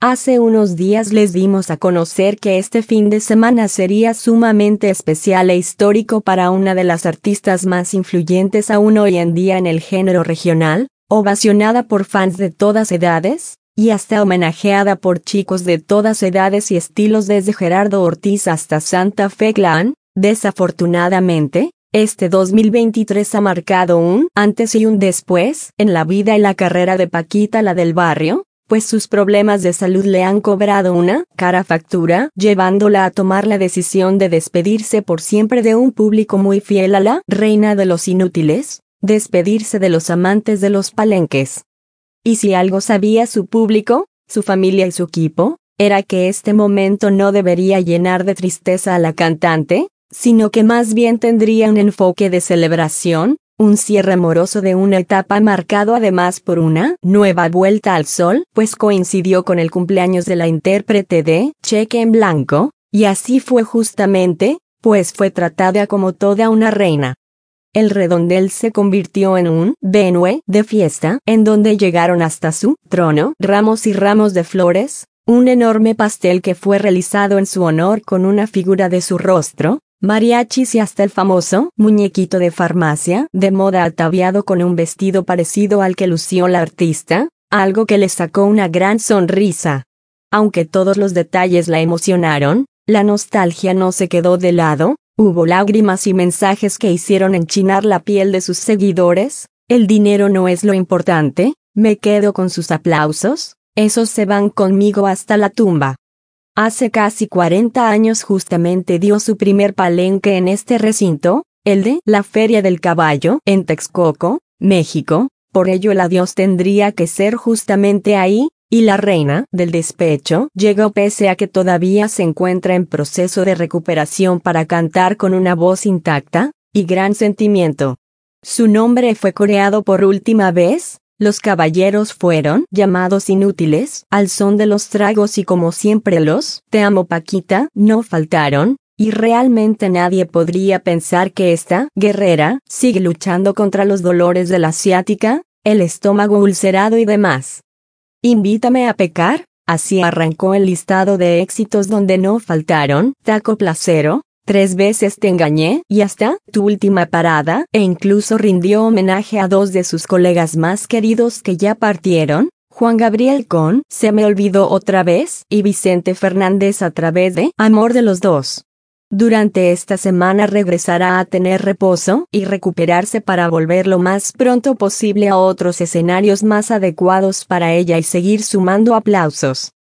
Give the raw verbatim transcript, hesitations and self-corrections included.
Hace unos días les dimos a conocer que este fin de semana sería sumamente especial e histórico para una de las artistas más influyentes aún hoy en día en el género regional, ovacionada por fans de todas edades, y hasta homenajeada por chicos de todas edades y estilos desde Gerardo Ortiz hasta Santa Fe Clan. Desafortunadamente, este dos mil veintitrés ha marcado un antes y un después en la vida y la carrera de Paquita la del Barrio, pues sus problemas de salud le han cobrado una cara factura, llevándola a tomar la decisión de despedirse por siempre de un público muy fiel a la reina de los inútiles, despedirse de los amantes de los palenques. Y si algo sabía su público, su familia y su equipo, era que este momento no debería llenar de tristeza a la cantante, sino que más bien tendría un enfoque de celebración, un cierre amoroso de una etapa marcado además por una nueva vuelta al sol, pues coincidió con el cumpleaños de la intérprete de Cheque en Blanco, y así fue justamente, pues fue tratada como toda una reina. El redondel se convirtió en un venue de fiesta, en donde llegaron hasta su trono ramos y ramos de flores, un enorme pastel que fue realizado en su honor con una figura de su rostro, mariachis y hasta el famoso muñequito de farmacia de moda ataviado con un vestido parecido al que lució la artista, algo que le sacó una gran sonrisa. Aunque todos los detalles la emocionaron, la nostalgia no se quedó de lado, hubo lágrimas y mensajes que hicieron enchinar la piel de sus seguidores. El dinero no es lo importante, me quedo con sus aplausos, esos se van conmigo hasta la tumba. Hace casi cuarenta años justamente dio su primer palenque en este recinto, el de la Feria del Caballo, en Texcoco, México, por ello el adiós tendría que ser justamente ahí, y la reina del despecho llegó pese a que todavía se encuentra en proceso de recuperación para cantar con una voz intacta y gran sentimiento. Su nombre fue coreado por última vez. Los caballeros fueron llamados inútiles al son de los tragos y como siempre los "Te amo Paquita" no faltaron, y realmente nadie podría pensar que esta guerrera sigue luchando contra los dolores de la ciática, el estómago ulcerado y demás. Invítame a pecar, así arrancó el listado de éxitos donde no faltaron Taco Placero, Tres veces te engañé y hasta Tu última parada, e incluso rindió homenaje a dos de sus colegas más queridos que ya partieron, Juan Gabriel con Se me olvidó otra vez y Vicente Fernández a través de Amor de los dos. Durante esta semana regresará a tener reposo y recuperarse para volver lo más pronto posible a otros escenarios más adecuados para ella y seguir sumando aplausos.